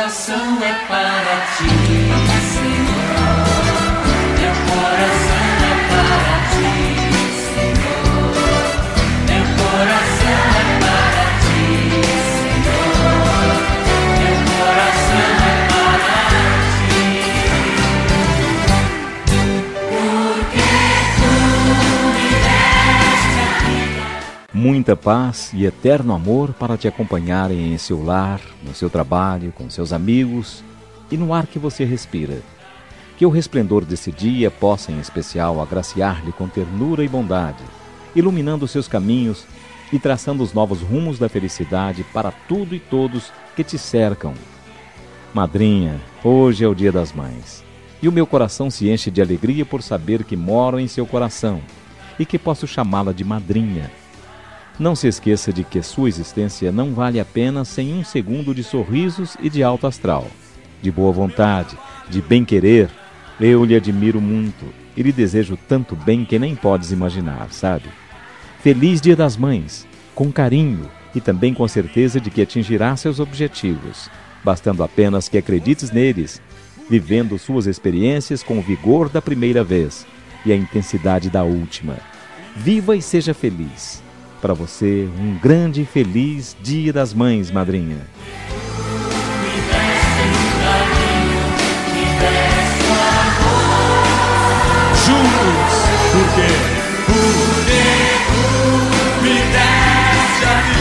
coração é para ti, Senhor. Meu coração é para ti, Senhor. Meu coração é para ti, Senhor. Meu coração é para ti. Porque tu me deste a vida. Muita paz e eterno amor para te acompanharem em seu lar, no seu trabalho, com seus amigos e no ar que você respira. Que o resplendor desse dia possa, em especial, agraciar-lhe com ternura e bondade, iluminando seus caminhos e traçando os novos rumos da felicidade para tudo e todos que te cercam. Madrinha, hoje é o Dia das Mães, e o meu coração se enche de alegria por saber que moro em seu coração e que posso chamá-la de madrinha. Não se esqueça de que sua existência não vale a pena sem um segundo de sorrisos e de alto astral, de boa vontade, de bem-querer. Eu lhe admiro muito e lhe desejo tanto bem que nem podes imaginar, sabe? Feliz Dia das Mães, com carinho e também com certeza de que atingirá seus objetivos, bastando apenas que acredites neles, vivendo suas experiências com o vigor da primeira vez e a intensidade da última. Viva e seja feliz. Para você, um grande e feliz Dia das Mães, madrinha. Juntos, porque tu me deste a vida.